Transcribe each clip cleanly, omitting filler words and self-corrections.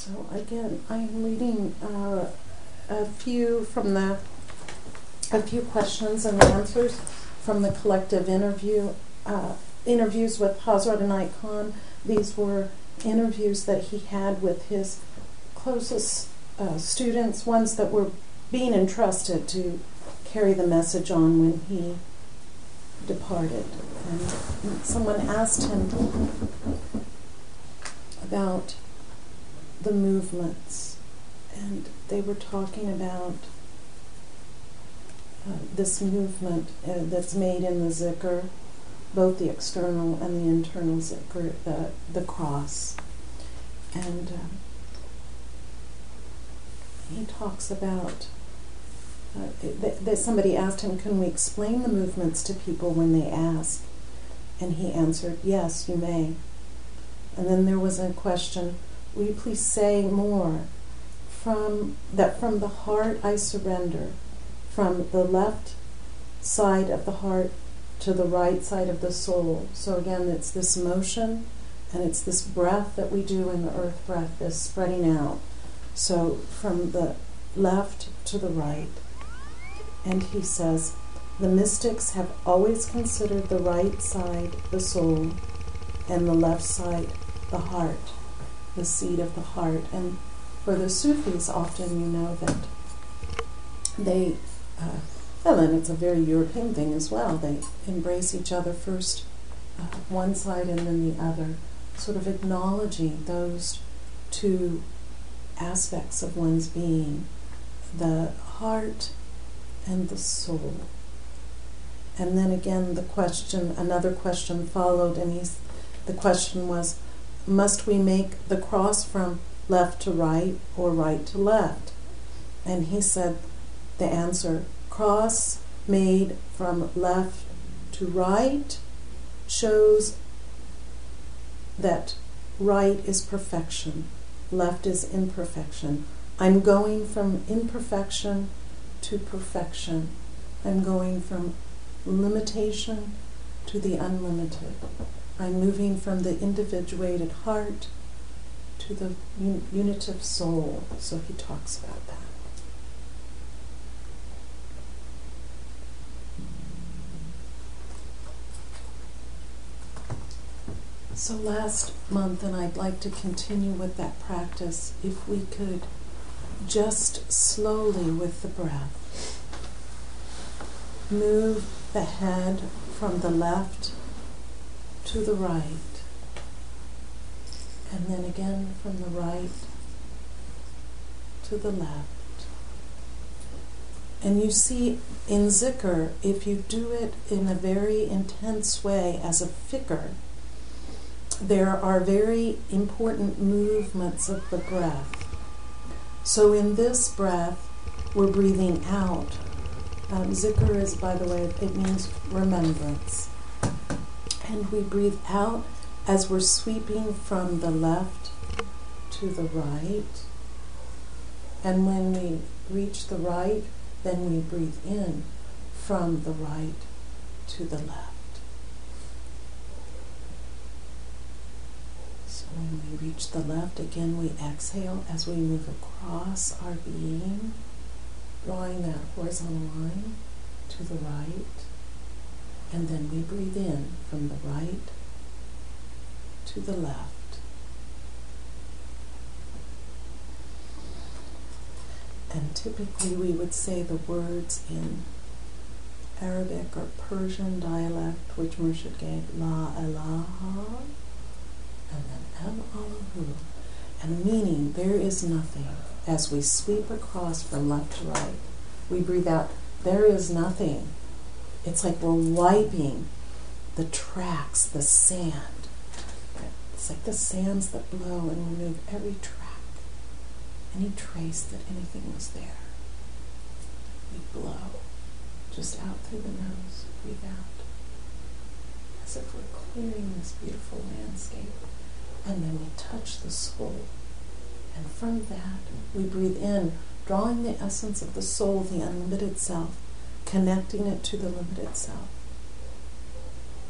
So again, I'm reading a few questions and answers from the collective interviews with Hazrat Inayat Khan. These were interviews that he had with his closest students, ones that were being entrusted to carry the message on when he departed. And someone asked him about the movements, and they were talking about this movement that's made in the zikr, both the external and the internal zikr, the cross. And he talks about that somebody asked him, can we explain the movements to people when they ask? And he answered, yes, you may. And then there was a question, will you please say more? From the heart I surrender, from the left side of the heart to the right side of the soul. So again, it's this motion, and it's this breath that we do in the earth breath, this spreading out. So from the left to the right. And he says, the mystics have always considered the right side the soul, and the left side the heart, the seat of the heart. And for the Sufis, often you know that they, and it's a very European thing as well, they embrace each other first, one side and then the other, sort of acknowledging those two aspects of one's being, the heart and the soul. And then again another question followed, and the question was, must we make the cross from left to right or right to left? And he said, the answer, cross made from left to right shows that right is perfection, left is imperfection. I'm going from imperfection to perfection. I'm going from limitation to the unlimited. I'm moving from the individuated heart to the unitive soul. So he talks about that. So last month, and I'd like to continue with that practice, if we could just slowly with the breath move the head from the left to the right, and then again from the right to the left. And you see, in zikr, if you do it in a very intense way as a fikr, there are very important movements of the breath. So in this breath, we're breathing out. Zikr is, by the way, it means remembrance. And we breathe out as we're sweeping from the left to the right. And when we reach the right, then we breathe in from the right to the left. So when we reach the left, again we exhale as we move across our being, drawing that horizontal line to the right. And then we breathe in from the right to the left. And typically we would say the words in Arabic or Persian dialect, which Murshid gave, La ilaha, and then Al-Allahu, and meaning there is nothing. As we sweep across from left to right, we breathe out, there is nothing. It's like we're wiping the tracks, the sand. It's like the sands that blow and remove every track, any trace that anything was there. We blow just out through the nose, breathe out, as if we're clearing this beautiful landscape. And then we touch the soul. And from that, we breathe in, drawing the essence of the soul, the unlimited self, connecting it to the limited self.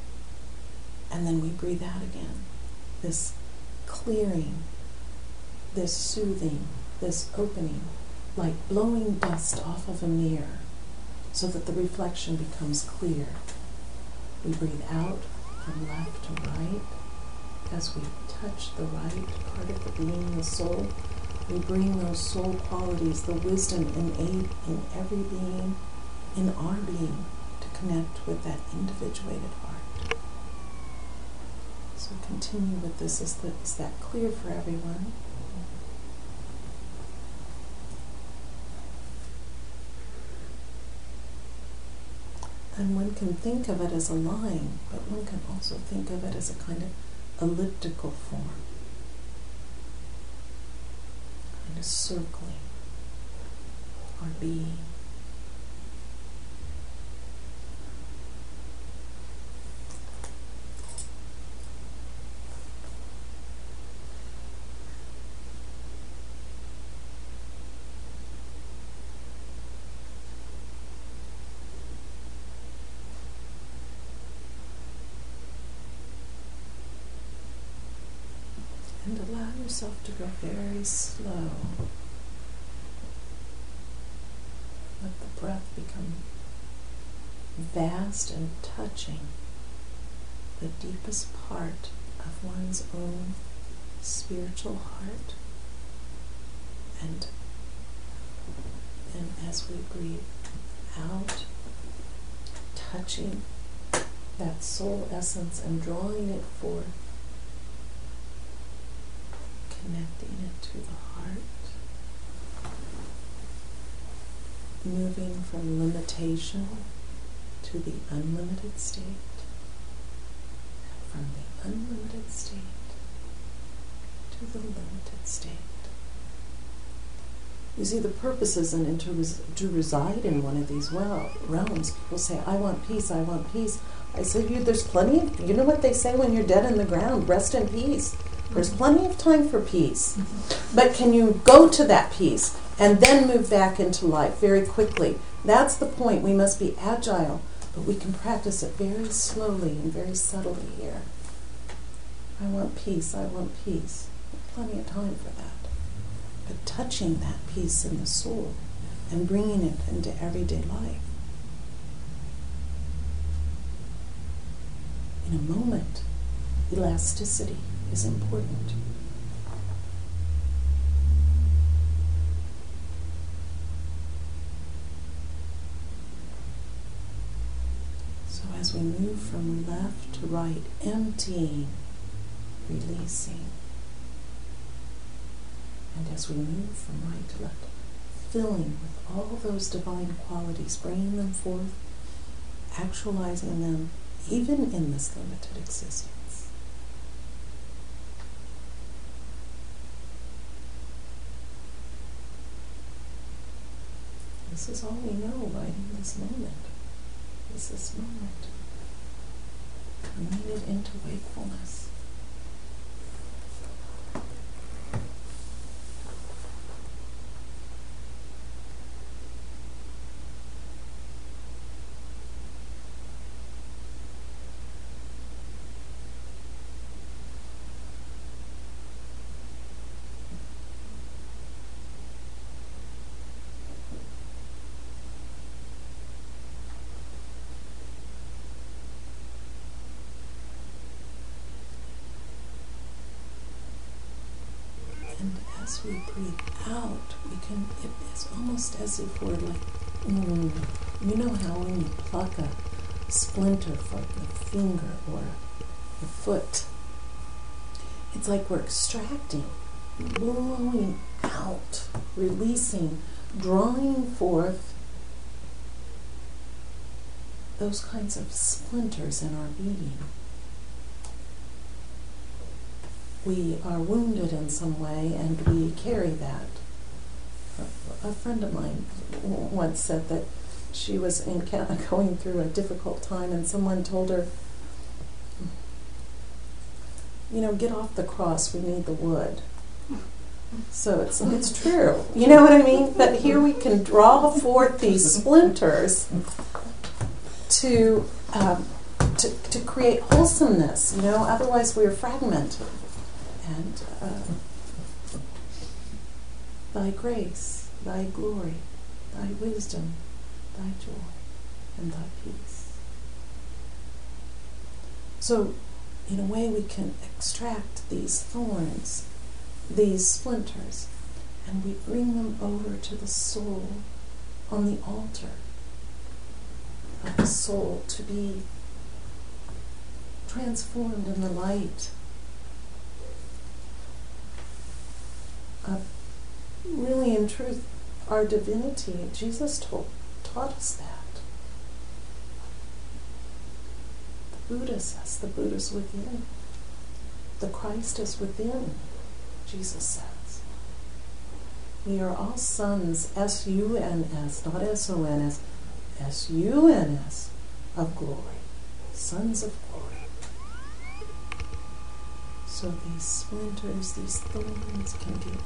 And then we breathe out again, this clearing this soothing, this opening, like blowing dust off of a mirror so that the reflection becomes clear. We breathe out from left to right as we touch the right part of the being, the soul. We bring those soul qualities, the wisdom innate in every being, in our being, to connect with that individuated heart. So continue with this. Is that clear for everyone? And one can think of it as a line, but one can also think of it as a kind of elliptical form, kind of circling our being. And allow yourself to go very slow. Let the breath become vast and touching the deepest part of one's own spiritual heart. And as we breathe out, touching that soul essence and drawing it forth, connecting it to the heart, moving from limitation to the unlimited state, from the unlimited state to the limited state. You see, the purpose isn't to reside in one of these realms. People say, I want peace, I want peace. I say, there's plenty of, you know what they say when you're dead in the ground, rest in peace. There's plenty of time for peace. But can you go to that peace and then move back into life very quickly? That's the point. We must be agile, but we can practice it very slowly and very subtly here. I want peace, I want peace. Plenty of time for that. But touching that peace in the soul and bringing it into everyday life. In a moment, elasticity is important. So as we move from left to right, emptying, releasing, and as we move from right to left, filling with all those divine qualities, bringing them forth, actualizing them, even in this limited existence. This is all we know right in this moment. This moment. Bringing it into wakefulness. As we breathe out, it's almost as if we're like, you know how when you pluck a splinter from the finger or the foot, it's like we're extracting, blowing out, releasing, drawing forth those kinds of splinters in our being. We are wounded in some way, and we carry that. A friend of mine once said that she was going through a difficult time, and someone told her, get off the cross, we need the wood. So it's true. You know what I mean? But here we can draw forth these splinters to create wholesomeness. Otherwise we're fragmented. And thy grace, thy glory, thy wisdom, thy joy, and thy peace. So, in a way, we can extract these thorns, these splinters, and we bring them over to the soul on the altar of the soul to be transformed in the light of really, in truth, our divinity. Jesus taught us that. The Buddha says the Buddha's within. The Christ is within, Jesus says. We are all sons, S-U-N-S, not S-O-N-S, S-U-N-S, of glory. Sons of glory. So these splinters, these thorns can get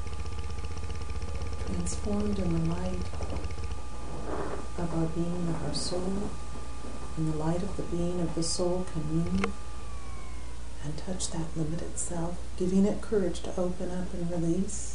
transformed in the light of our being, of our soul. And the light of the being of the soul can move and touch that limited self, giving it courage to open up and release.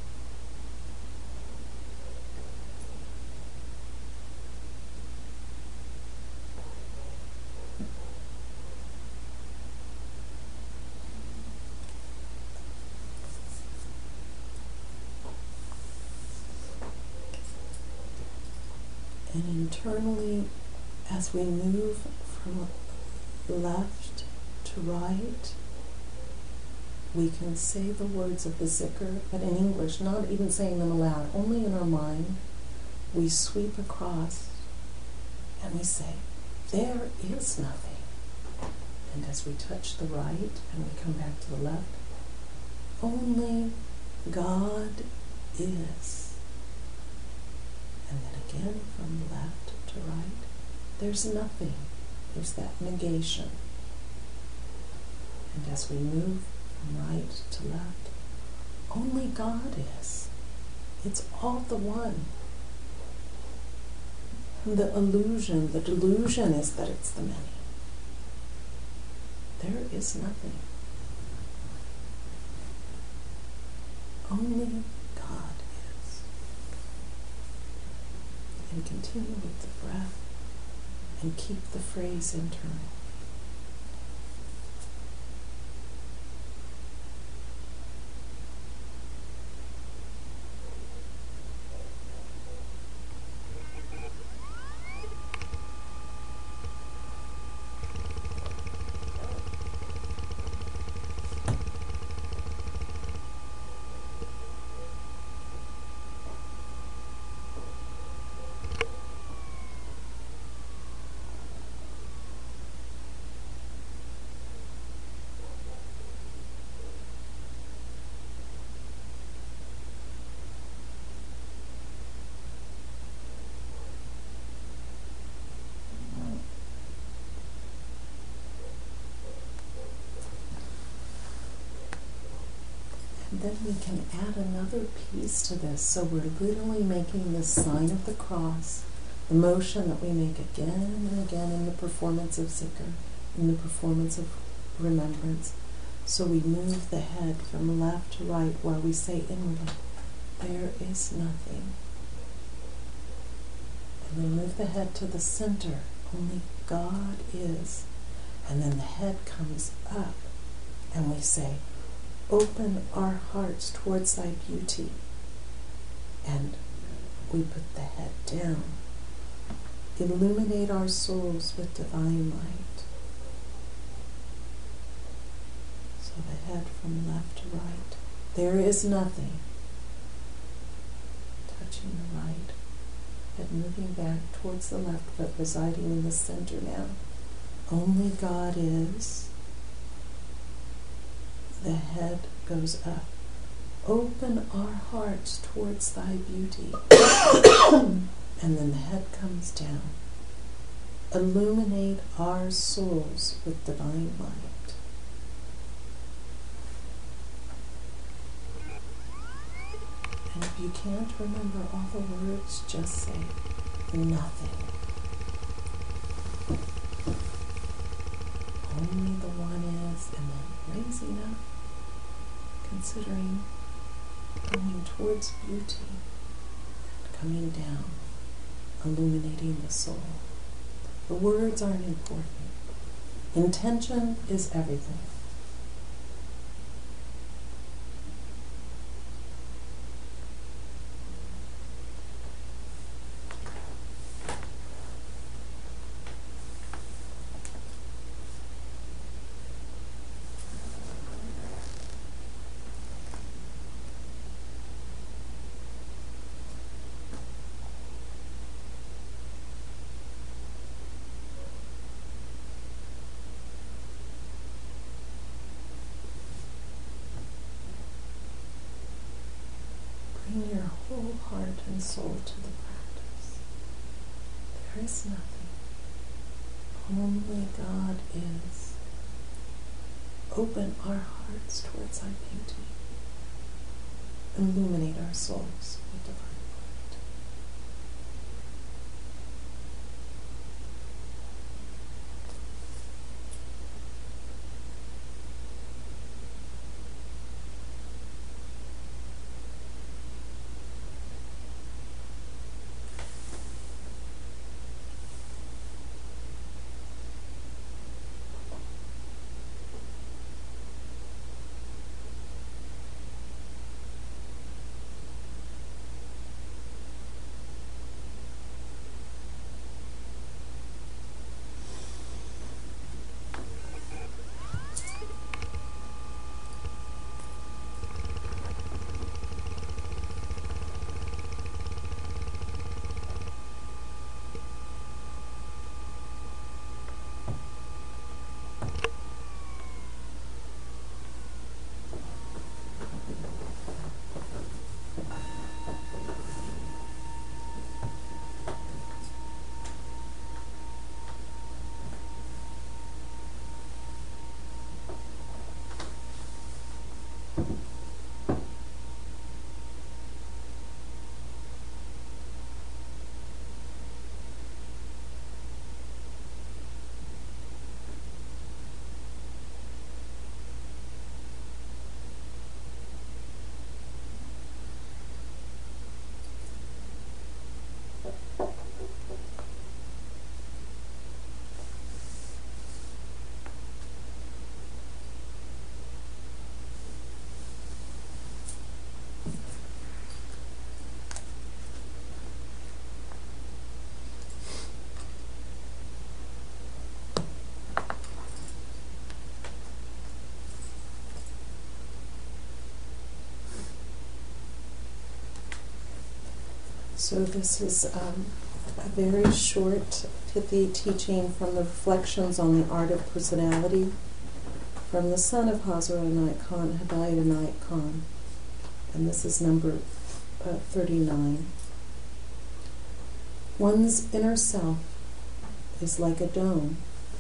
And internally, as we move from left to right, we can say the words of the Zikr, but in English, not even saying them aloud, only in our mind. We sweep across and we say, there is nothing. And as we touch the right and we come back to the left, only God is. And then again, from left to right, there's nothing. There's that negation. And as we move from right to left, only God is. It's all the one. And the illusion, the delusion is that it's the many. There is nothing. Only God is. And continue with the breath and keep the phrase internal. Then we can add another piece to this. So we're literally making this sign of the cross, the motion that we make again and again in the performance of Zikr, in the performance of remembrance. So we move the head from left to right while we say inwardly, there is nothing. And we move the head to the center, only God is. And then the head comes up and we say, open our hearts towards thy beauty. And we put the head down. Illuminate our souls with divine light. So the head from left to right. There is nothing. Touching the right. Head moving back towards the left, but residing in the center now. Only God is. The head goes up. Open our hearts towards thy beauty. And then the head comes down. Illuminate our souls with divine light. And if you can't remember all the words, just say nothing. Only the one is, and then raising up, considering going towards beauty, coming down, illuminating the soul. The words aren't important. Intention is everything. Bring your whole heart and soul to the practice. There is nothing. Only God is. Open our hearts towards our beauty. Illuminate our souls with divine light. So this is a very short, pithy teaching from the Reflections on the Art of Personality from the son of Hazrat Inayat Khan, Hidayat Inayat Khan. And this is number 39. One's inner self is like a dome,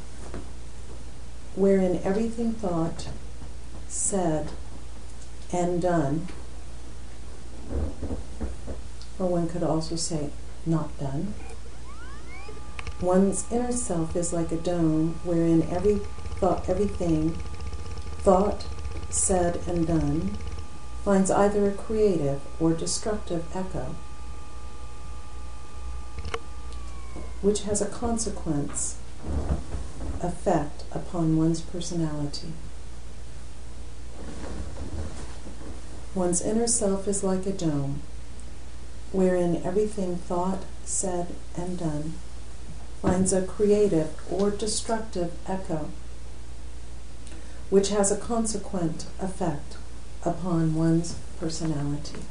wherein everything thought, said, and done, or one could also say, not done. One's inner self is like a dome wherein everything thought, said, and done finds either a creative or destructive echo, which has a consequence effect upon one's personality. One's inner self is like a dome wherein everything thought, said, and done finds a creative or destructive echo, which has a consequent effect upon one's personality.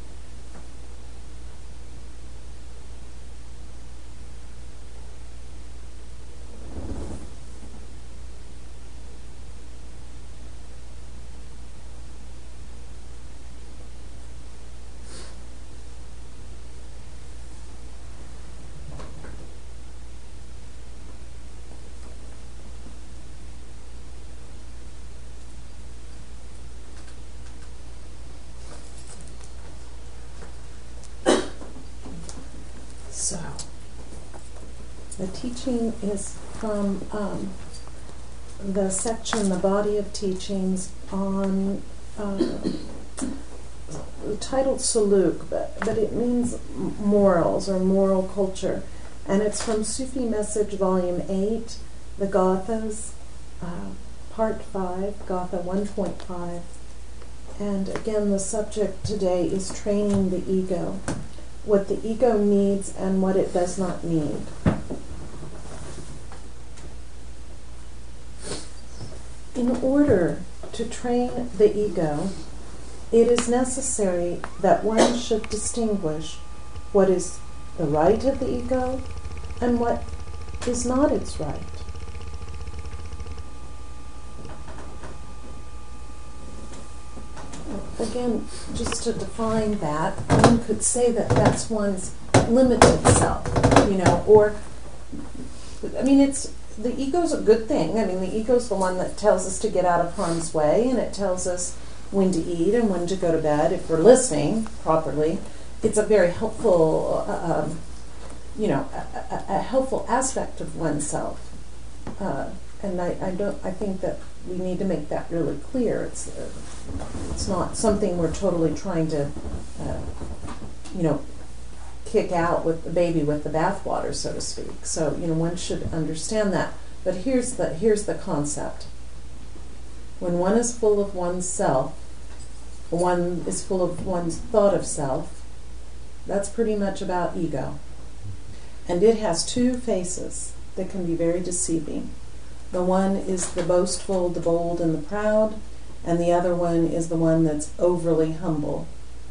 So, the teaching is from the section, the body of teachings on titled Suluk, but it means morals or moral culture. And it's from Sufi Message, Volume 8, the Gathas, Part 5, Gatha 1.5. And again, the subject today is training the ego, what the ego needs and what it does not need. In order to train the ego, it is necessary that one should distinguish what is the right of the ego and what is not its right. Again, just to define that, one could say that that's one's limited self, or, the ego's a good thing. The ego's the one that tells us to get out of harm's way, and it tells us when to eat and when to go to bed, if we're listening properly. It's a very helpful, a helpful aspect of oneself. And I think that we need to make that really clear. It's not something we're totally trying to, kick out with the baby with the bathwater, so to speak. So, one should understand that. But here's the concept. When one is full of oneself, one is full of one's thought of self, that's pretty much about ego. And it has two faces that can be very deceiving. The one is the boastful, the bold, and the proud, and the other one is the one that's overly humble.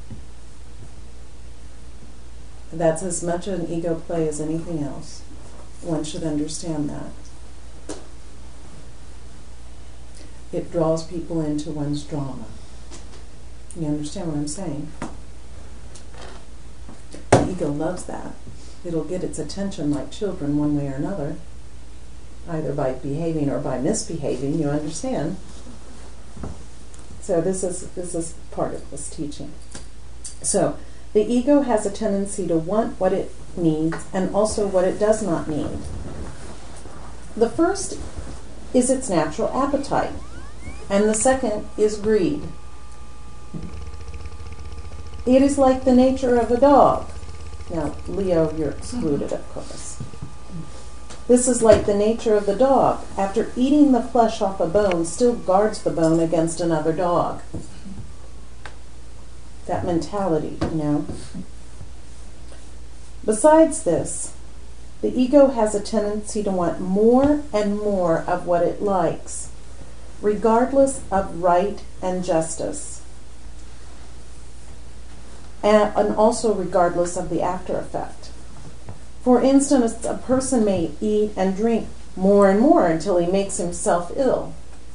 That's as much an ego play as anything else. One should understand that. It draws people into one's drama. You understand what I'm saying? The ego loves that. It'll get its attention like children one way or another, either by behaving or by misbehaving, you understand? So this is part of this teaching. So the ego has a tendency to want what it needs and also what it does not need. The first is its natural appetite, and the second is greed. It is like the nature of a dog. Now, Leo, you're excluded, of course. This is like the nature of the dog. After eating the flesh off a bone, still guards the bone against another dog. That mentality, Besides this, the ego has a tendency to want more and more of what it likes, regardless of right and justice, and also regardless of the after effect. For instance, a person may eat and drink more and more until he makes himself ill.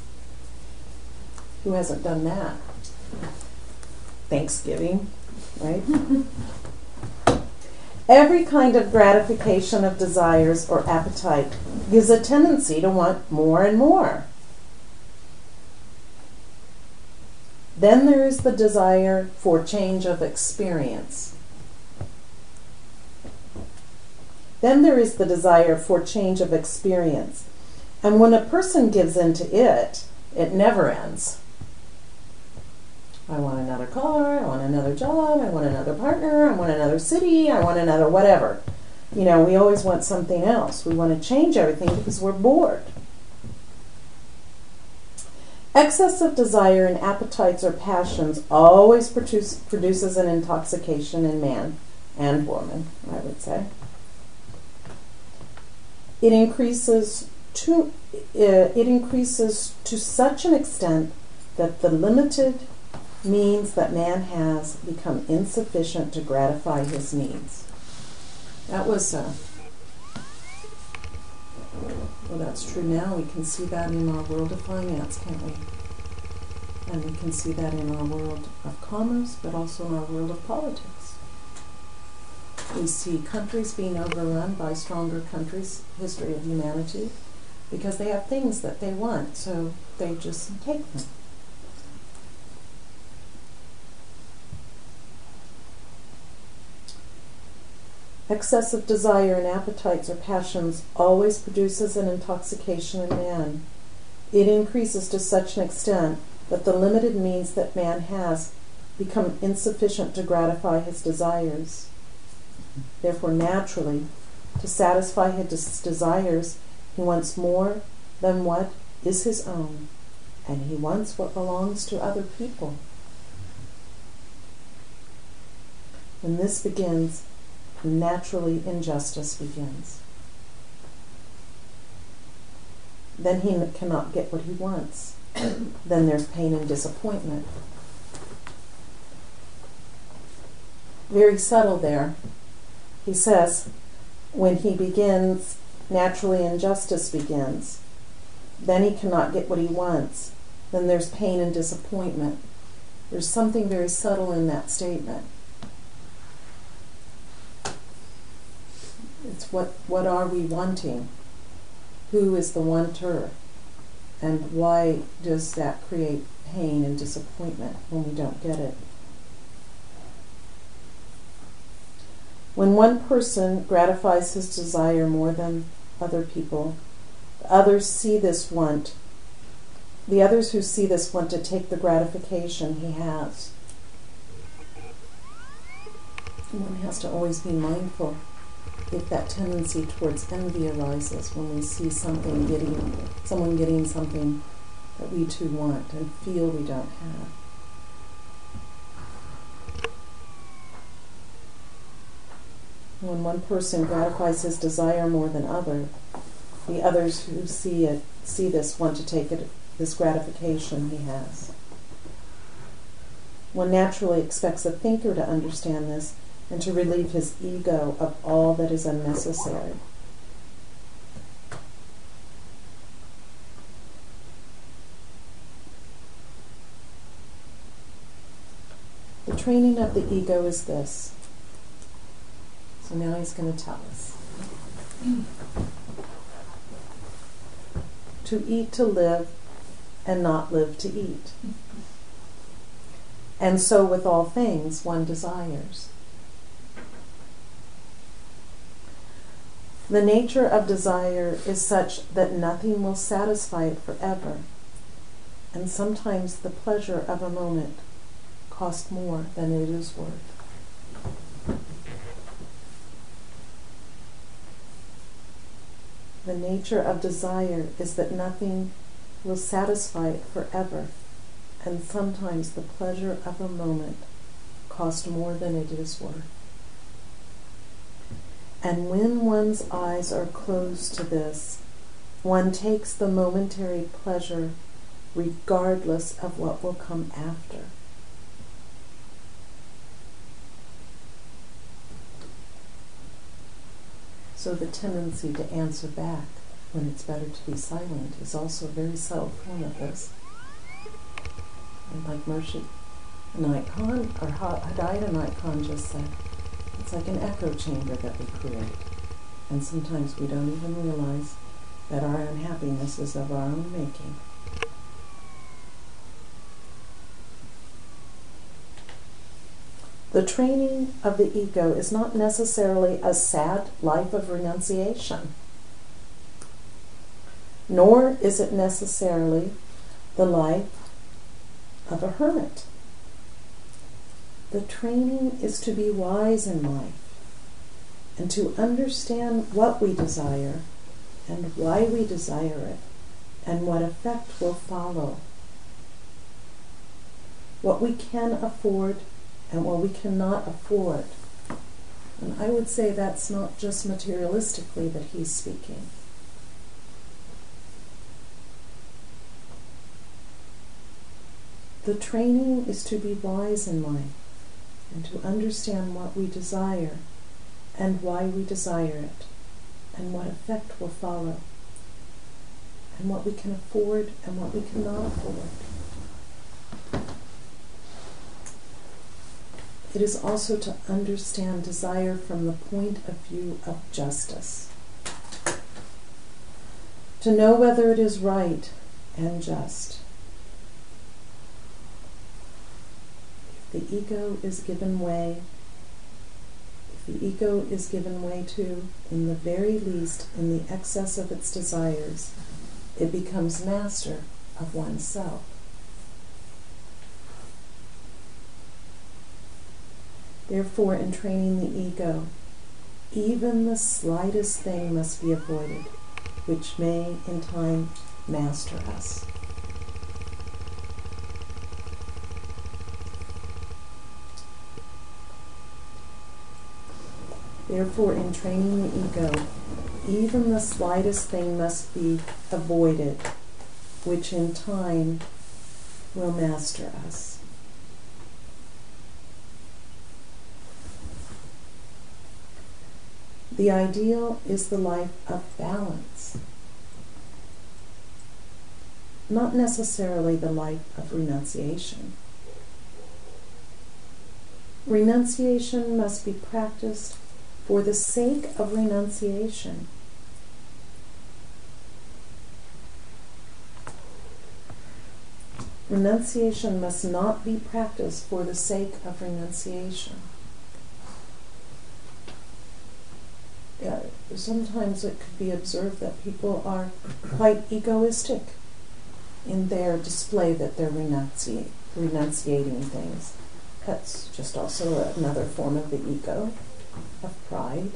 Who hasn't done that? Thanksgiving, right? Every kind of gratification of desires or appetite gives a tendency to want more and more. Then there is the desire for change of experience. And when a person gives in to it, it never ends. I want another car, I want another job, I want another partner, I want another city, I want another whatever. We always want something else. We want to change everything because we're bored. Excessive desire and appetites or passions always produces an intoxication in man and woman, I would say. It increases to such an extent that the limited means that man has become insufficient to gratify his needs. That was, well, that's true now. We can see that in our world of finance, can't we? And we can see that in our world of commerce, but also in our world of politics. We see countries being overrun by stronger countries, history of humanity, because they have things that they want, so they just take them. Excessive desire and appetites or passions always produces an intoxication in man. It increases to such an extent that the limited means that man has become insufficient to gratify his desires. Therefore, naturally, to satisfy his desires, he wants more than what is his own, and he wants what belongs to other people. When this begins, naturally injustice begins. Then he cannot get what he wants. Then there's pain and disappointment. Very subtle there. He says, when he begins, naturally injustice begins. Then he cannot get what he wants. Then there's pain and disappointment. There's something very subtle in that statement. It's what are we wanting? Who is the wanter? And why does that create pain and disappointment when we don't get it? When one person gratifies his desire more than other people, the others who see this want to take the gratification he has. One has to always be mindful if that tendency towards envy arises when we see someone getting something that we too want and feel we don't have. When one person gratifies his desire more than the others who see this want to take this gratification he has. One naturally expects a thinker to understand this and to relieve his ego of all that is unnecessary. The training of the ego is this. So now he's going to tell us. To eat to live, and not live to eat. And so with all things one desires. The nature of desire is such that nothing will satisfy it forever, and sometimes the pleasure of a moment costs more than it is worth. The nature of desire is that nothing will satisfy it forever, and sometimes the pleasure of a moment costs more than it is worth. And when one's eyes are closed to this, one takes the momentary pleasure regardless of what will come after. So the tendency to answer back when it's better to be silent is also a very subtle form of this. And like Murshid Inayat Khan, or Hidayat Inayat Khan just said, it's like an echo chamber that we create. And sometimes we don't even realize that our unhappiness is of our own making. The training of the ego is not necessarily a sad life of renunciation, nor is it necessarily the life of a hermit. The training is to be wise in life and to understand what we desire and why we desire it and what effect will follow. What we can afford and what we cannot afford. And I would say that's not just materialistically that he's speaking. The training is to be wise in life and to understand what we desire and why we desire it and what effect will follow and what we can afford and what we cannot afford. It is also to understand desire from the point of view of justice. To know whether it is right and just. If the ego is given way, to, in the very least, in the excess of its desires, it becomes master of oneself. Therefore, in training the ego, even the slightest thing must be avoided, which may in time master us. Therefore, in training the ego, even the slightest thing must be avoided, which in time will master us. The ideal is the life of balance, not necessarily the life of renunciation. Renunciation must be practiced for the sake of renunciation. Renunciation must not be practiced for the sake of renunciation. Sometimes it could be observed that people are quite egoistic in their display that they're renunciating things. That's just also another form of the ego, of pride.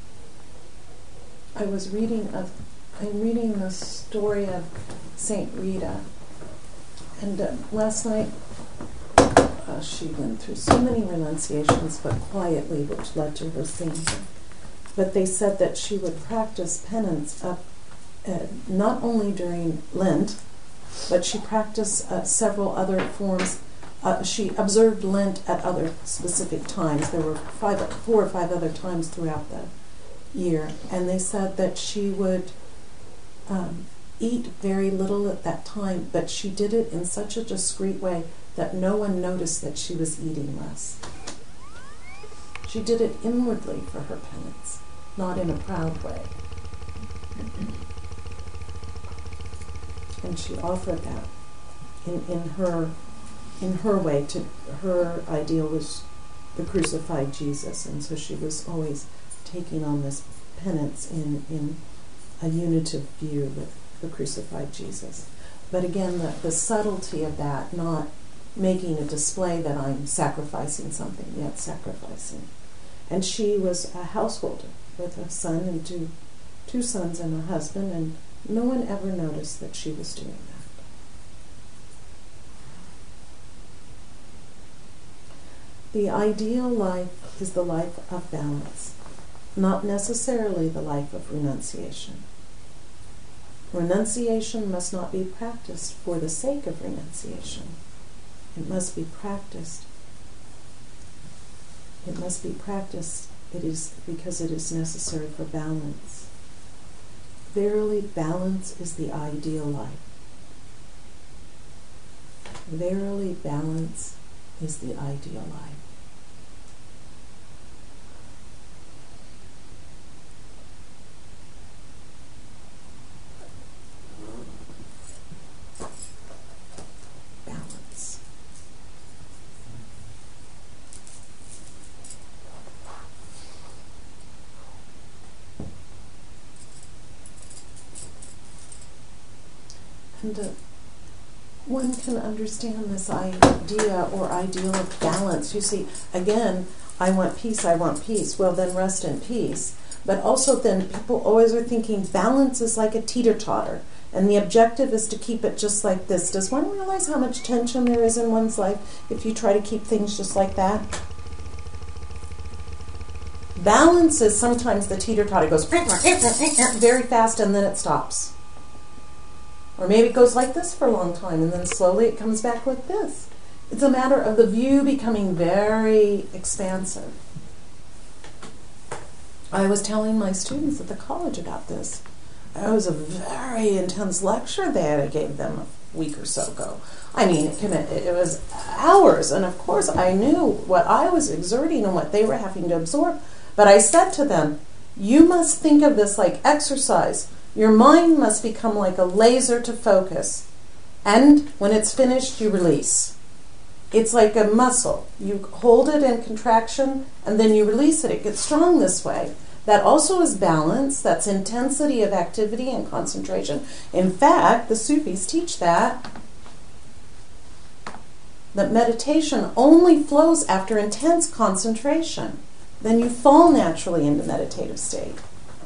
I'm reading the story of Saint Rita, and last night she went through so many renunciations, but quietly, which led to her sainthood. But they said that she would practice penance not only during Lent, but she practiced several other forms. She observed Lent at other specific times. There were 4 or 5 other times throughout the year. And they said that she would eat very little at that time, but she did it in such a discreet way that no one noticed that she was eating less. She did it inwardly for her penance, not in a proud way. And she offered that in her way. To her ideal was the crucified Jesus, and so she was always taking on this penance in a unitive view with the crucified Jesus. But again, the subtlety of that, not making a display that I'm sacrificing something, yet sacrificing. And she was a householder with a son and two sons and a husband, and no one ever noticed that she was doing that. The ideal life is the life of balance, not necessarily the life of renunciation. Renunciation must not be practiced for the sake of renunciation. It must be practiced. It is because it is necessary for balance. Verily, balance is the ideal life. Verily, balance is the ideal life. Balance. And one can understand this idea or ideal of balance. You see, again, I want peace. Well, then rest in peace. But also then people always are thinking balance is like a teeter-totter, and the objective is to keep it just like this. Does one realize how much tension there is in one's life if you try to keep things just like that? Balance is sometimes the teeter-totter goes very fast and then it stops. Or maybe it goes like this for a long time and then slowly it comes back like this. It's a matter of the view becoming very expansive. I was telling my students at the college about this. It was a very intense lecture that I gave them a week or so ago. I mean, it was hours, and of course I knew what I was exerting and what they were having to absorb. But I said to them, you must think of this like exercise. Your mind must become like a laser to focus. And when it's finished, you release. It's like a muscle. You hold it in contraction, and then you release it. It gets strong this way. That also is balance. That's intensity of activity and concentration. In fact, the Sufis teach that. that meditation only flows after intense concentration. Then you fall naturally into meditative state.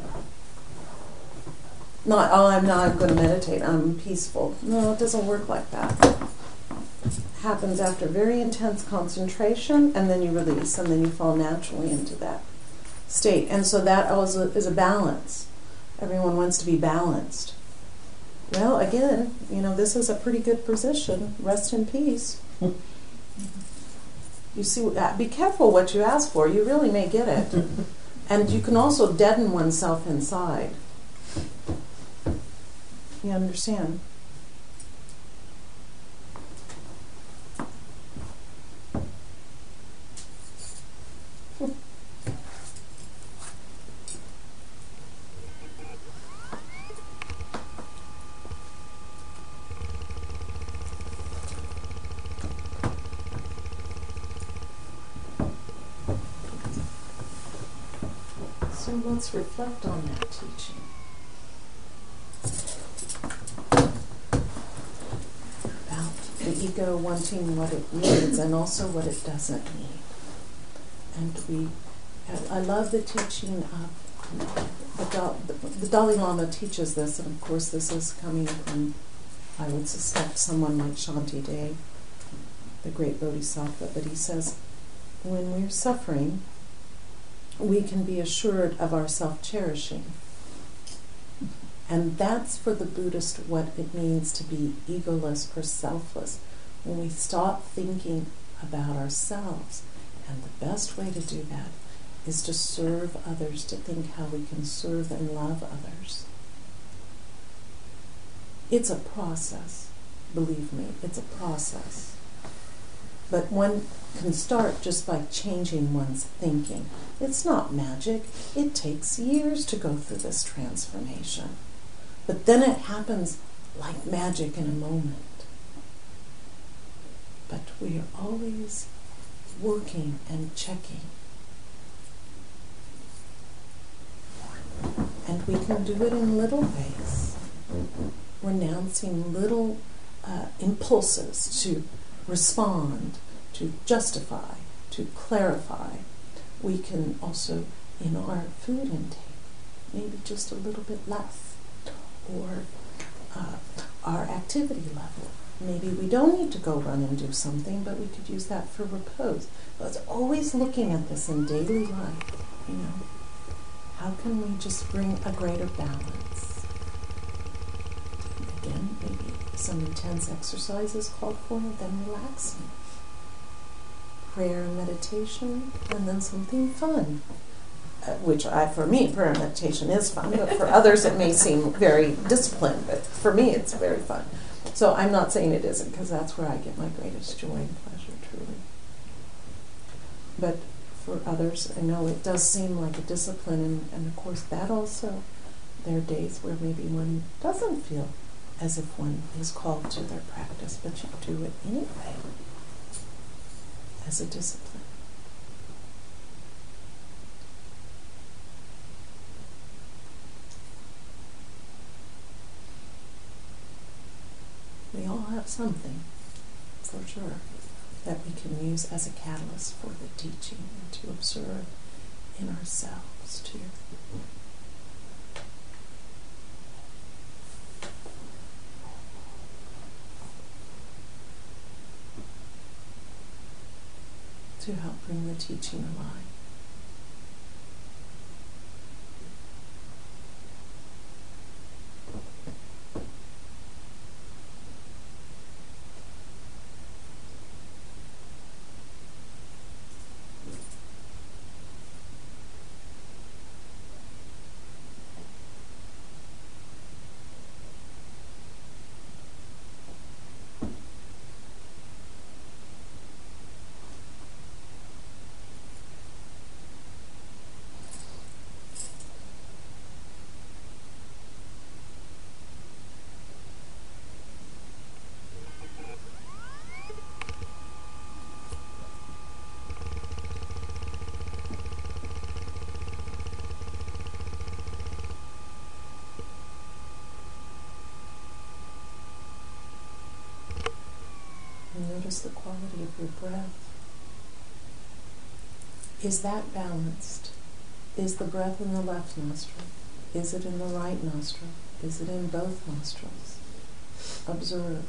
Not, oh, I'm going to meditate, I'm peaceful. No, it doesn't work like that. It happens after very intense concentration, and then you release, and then you fall naturally into that state. And so that also is a balance. Everyone wants to be balanced. Well, again, this is a pretty good position. Rest in peace. You see, be careful what you ask for. You really may get it. And you can also deaden oneself inside. You understand? So let's reflect on that teaching. About the ego wanting what it needs and also what it doesn't need. And I love the teaching of the Dalai Lama teaches this, and of course this is coming from, I would suspect, someone like Shanti De, the great Bodhisattva, but he says, when we're suffering, we can be assured of our self-cherishing. And that's for the Buddhist what it means to be egoless or selfless. When we stop thinking about ourselves. And the best way to do that is to serve others, to think how we can serve and love others. It's a process, believe me, it's a process. But one can start just by changing one's thinking. It's not magic. It takes years to go through this transformation. But then it happens like magic in a moment. But we are always working and checking. And we can do it in little ways. Renouncing little impulses to respond, to justify, to clarify. We can also, in our food intake, maybe just a little bit less, or our activity level. Maybe we don't need to go run and do something, but we could use that for repose. But it's always looking at this in daily life, How can we just bring a greater balance? Again, maybe some intense exercise is called for, then relaxing. Prayer and meditation, and then something fun. For me, prayer and meditation is fun, but for others it may seem very disciplined, but for me it's very fun. So I'm not saying it isn't, because that's where I get my greatest joy and pleasure, truly. But for others, I know it does seem like a discipline, and of course that also, there are days where maybe one doesn't feel as if one is called to their practice, but you do it anyway, as a discipline. We all have something, for sure, that we can use as a catalyst for the teaching and to observe in ourselves too. To help bring the teaching alive. Notice the quality of your breath. Is that balanced? Is the breath in the left nostril? Is it in the right nostril? Is it in both nostrils? Observe.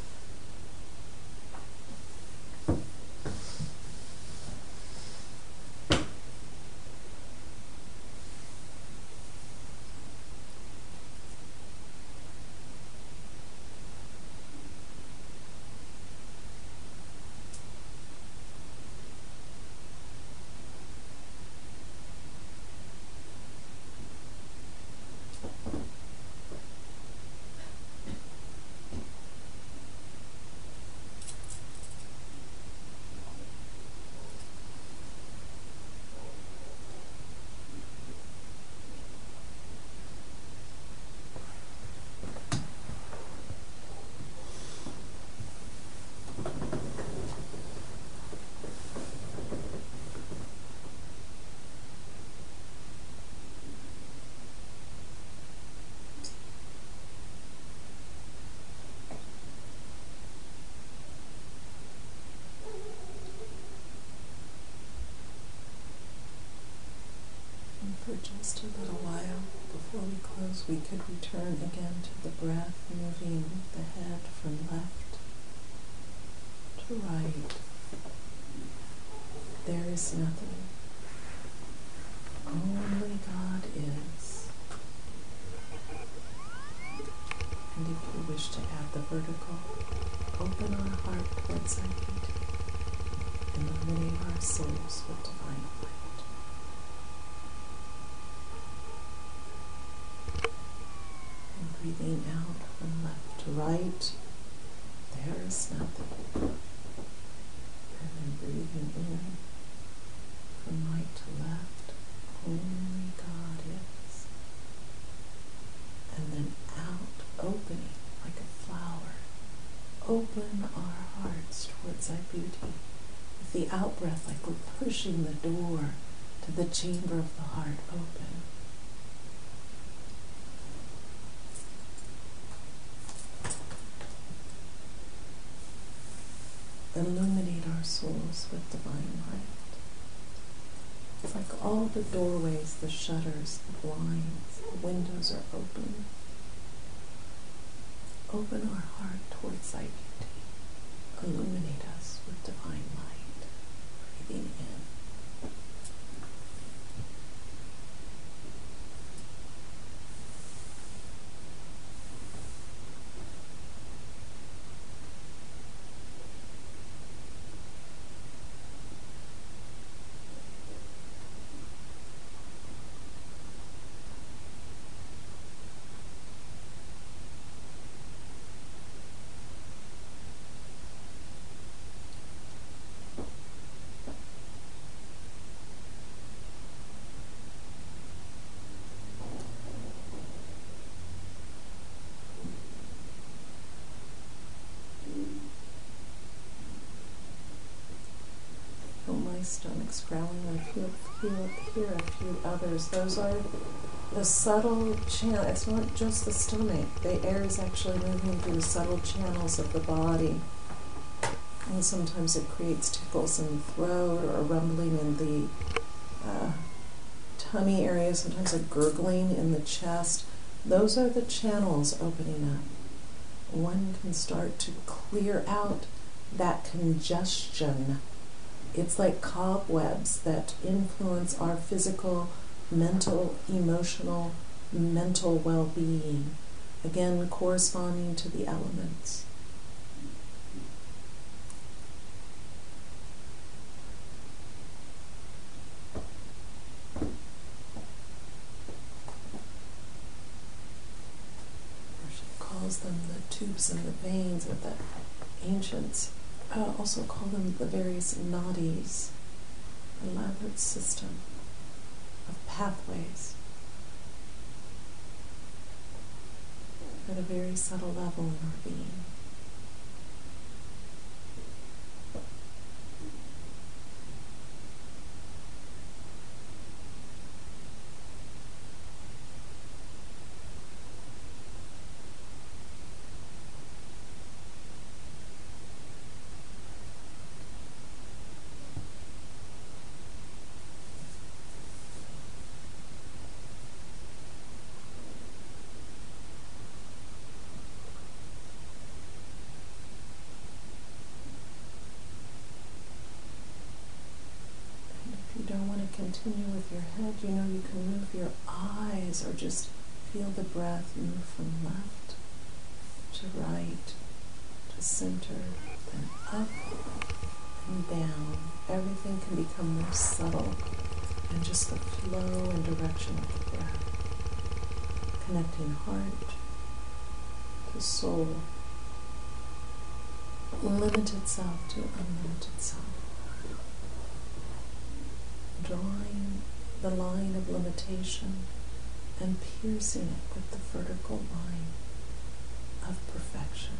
For just a little while before we close, we could return again to the breath, moving the head from left to right. There is nothing. Only God is. And if you wish to add the vertical, open our heart towards our feet, illuminate our souls with divine light. Breathing out from left to right, there is nothing. And then breathing in from right to left, only God is. And then out, opening like a flower. Open our hearts towards thy beauty. With the out-breath, like we're pushing the door to the chamber of the heart open. Illuminate our souls with divine light. It's like all the doorways, the shutters, the blinds, the windows are open. Open our heart towards thy beauty. Illuminate us with divine light. Breathing in. My stomach's growling. I feel up here a few others. Those are the subtle channel. It's not just the stomach. The air is actually moving through the subtle channels of the body. And sometimes it creates tickles in the throat or a rumbling in the tummy area, sometimes a gurgling in the chest. Those are the channels opening up. One can start to clear out that congestion. It's like cobwebs that influence our physical, mental, emotional, mental well-being. Again, corresponding to the elements. She calls them the tubes and the veins, or the ancients also call them the various nadis, elaborate system of pathways at a very subtle level in our being. continue with your head, you know you can move your eyes or just feel the breath move from left to right to center, then up and down. Everything can become more subtle, and just the flow and direction of the breath, connecting heart to soul, limited self to unlimited self, drawing the line of limitation and piercing it with the vertical line of perfection.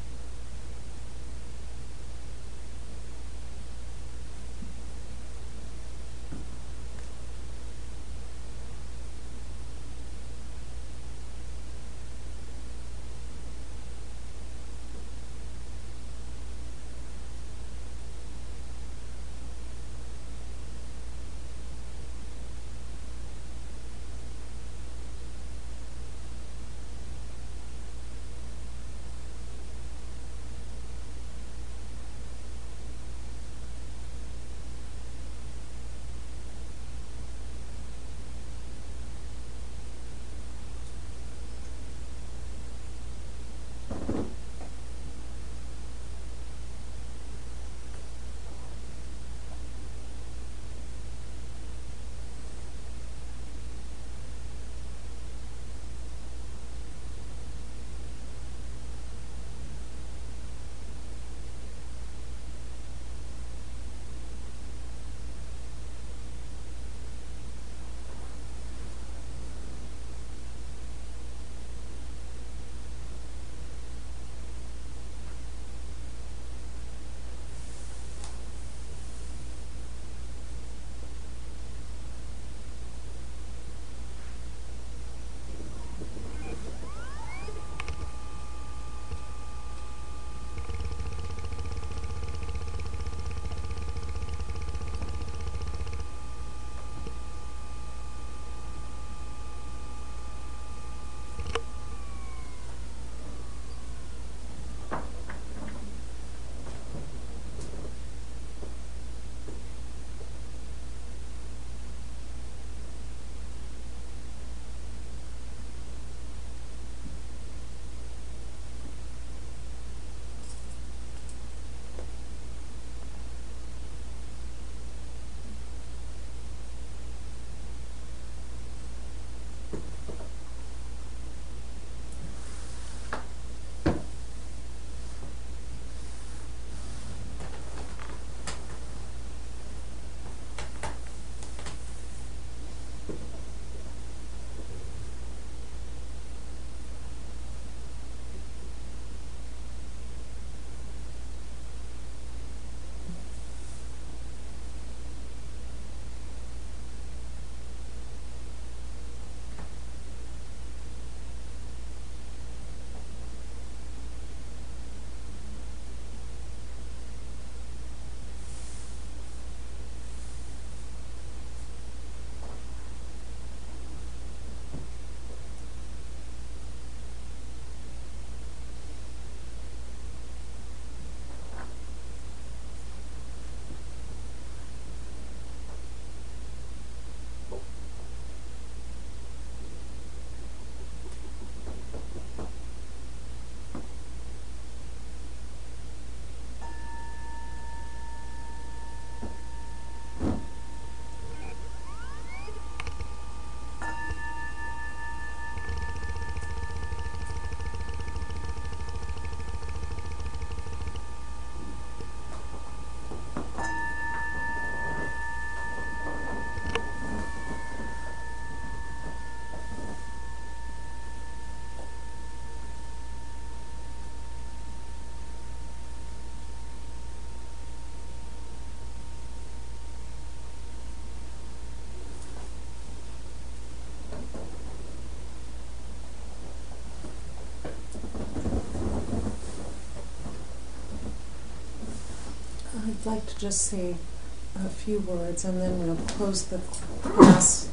I'd like to just say a few words and then we'll close the class.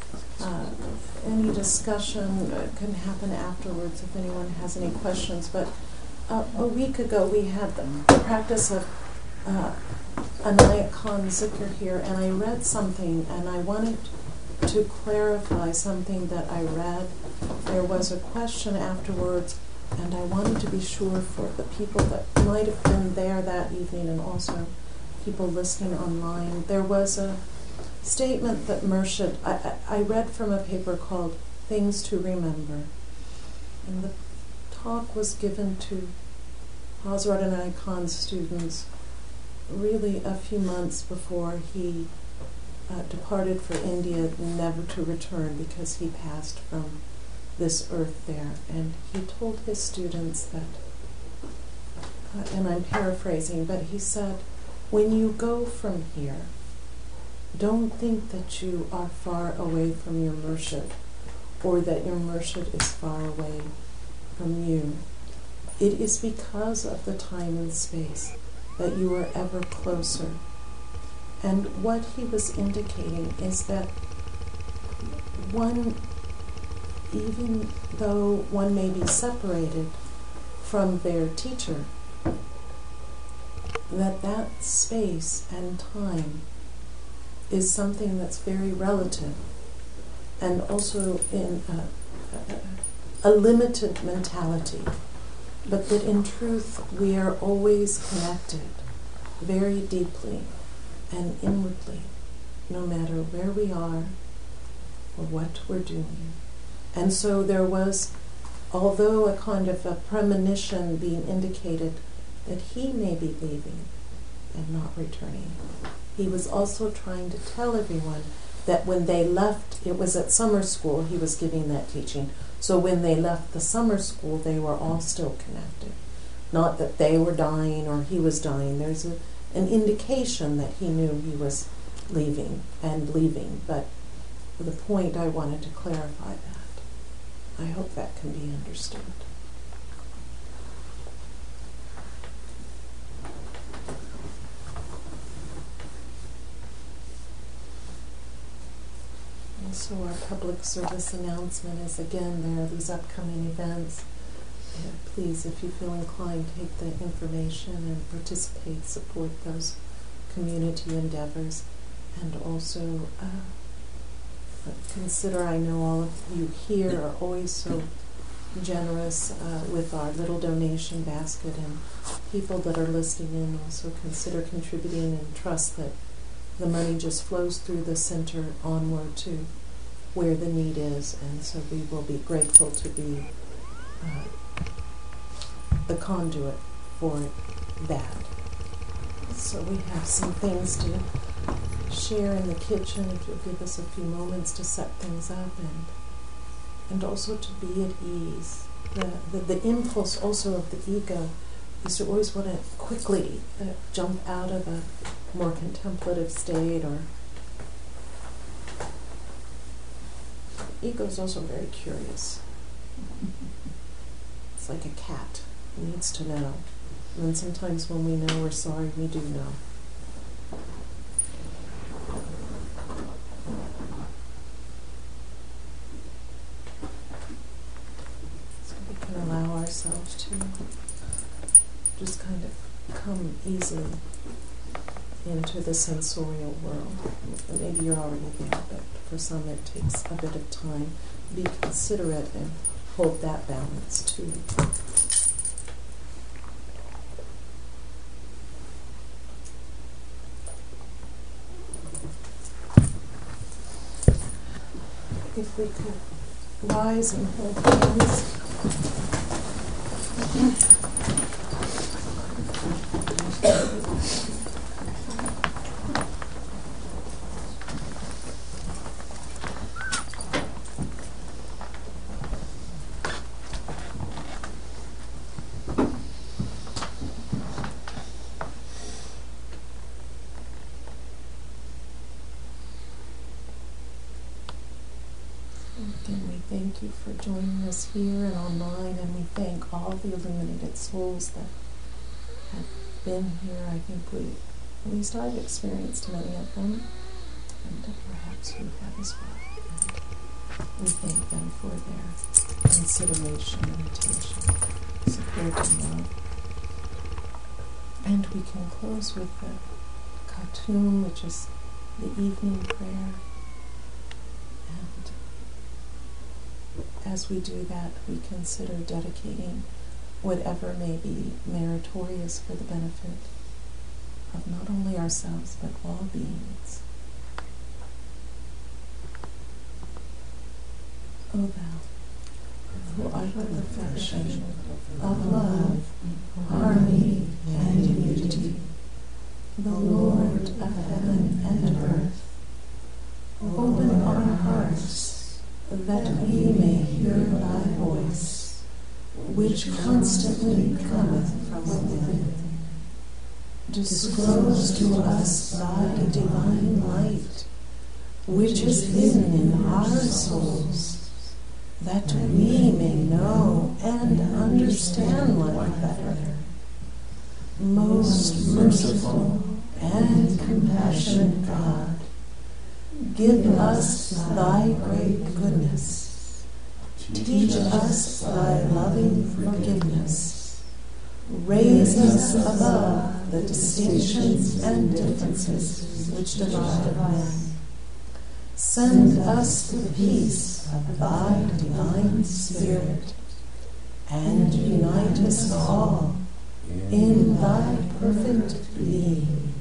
Any discussion can happen afterwards if anyone has any questions. But a week ago we had the practice of Anayat Khan Zikr here, and I read something, and I wanted to clarify something that I read. There was a question afterwards, and I wanted to be sure for the people that might have been there that evening and also people listening online. There was a statement that Murshid, I read from a paper called Things to Remember, and the talk was given to Hazrat Anayat Khan's students really a few months before he departed for India, never to return because he passed from this earth there. And he told his students that, and I'm paraphrasing, but he said, when you go from here, don't think that you are far away from your Murshid or that your Murshid is far away from you. It is because of the time and space that you are ever closer. And what he was indicating is that one, even though one may be separated from their teacher, that space and time is something that's very relative and also in a limited mentality, but that in truth we are always connected very deeply and inwardly, no matter where we are or what we're doing. And so there was, although a kind of a premonition being indicated that he may be leaving and not returning, he was also trying to tell everyone that when they left, it was at summer school he was giving that teaching, so when they left the summer school they were all still connected. Not that they were dying or he was dying. There's an indication that he knew he was leaving, but the point I wanted to clarify that. I hope that can be understood. And so our public service announcement is, again, there are these upcoming events. Please, if you feel inclined, take the information and participate, support those community endeavors, and also consider, I know all of you here are always so generous with our little donation basket, and people that are listening in also consider contributing and trust that the money just flows through the center onward to where the need is, and so we will be grateful to be the conduit for that. So we have some things to share in the kitchen, if you'll give us a few moments to set things up, and also to be at ease. The impulse also of the ego is to always want to quickly jump out of a more contemplative state, or ego is also very curious. It's like a cat. It needs to know. And then sometimes when we know we're sorry, we do know. So we can allow ourselves to just kind of come easily into the sensorial world. Maybe you're already there, but for some it takes a bit of time. Be considerate and hold that balance too. If we could rise and hold hands. Thank you for joining us here and online, and we thank all the illuminated souls that have been here. I think at least I've experienced many of them, and perhaps you have as well. And we thank them for their consideration and attention, support and love. And we can close with a Khatum, which is the evening prayer. And as we do that, we consider dedicating whatever may be meritorious for the benefit of not only ourselves but all beings. O Thou, who art the perfection of love, harmony, and unity, the Lord of heaven and earth, open our hearts that we may hear Thy voice, which constantly cometh from within. Disclose to us Thy divine light, which is hidden in our souls, that we may know and understand life better. Most merciful and compassionate God, give us Thy great goodness. Teach us Thy loving forgiveness. Raise us above the distinctions and differences which divide men. Send us the peace of Thy divine Spirit, and unite us all in Thy perfect being.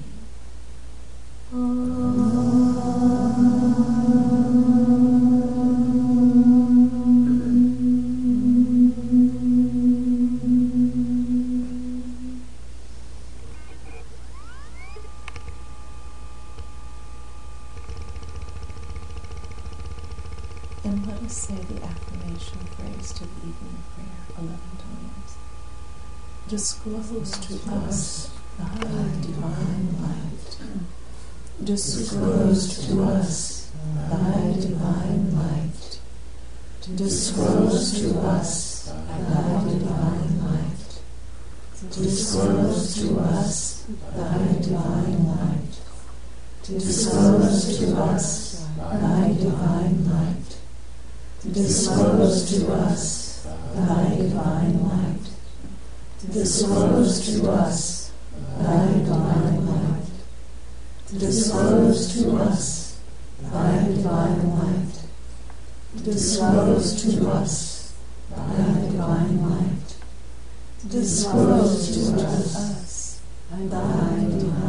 And let us say the affirmation phrase to the evening prayer 11 times. Disclose to us Thy divine light. Disclose to us Thy divine light. Disclose to us Thy divine light. Disclose to us Thy divine light. Disclose to us Thy divine light. Disclose to us Thy divine light. Disclose to us Thy divine light. Disclose to us Thy divine light. Disclose to us Thy divine light. Disclose to us Thy divine